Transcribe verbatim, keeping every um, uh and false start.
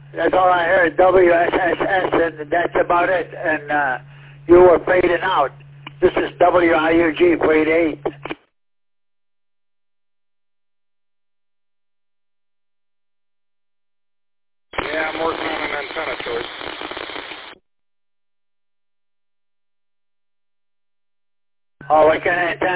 That's all I heard, W S S S, and that's about it. And uh, you were fading out. This is W I U G, grade eight. Yeah, I'm working on an antenna choice. Oh, like an antenna.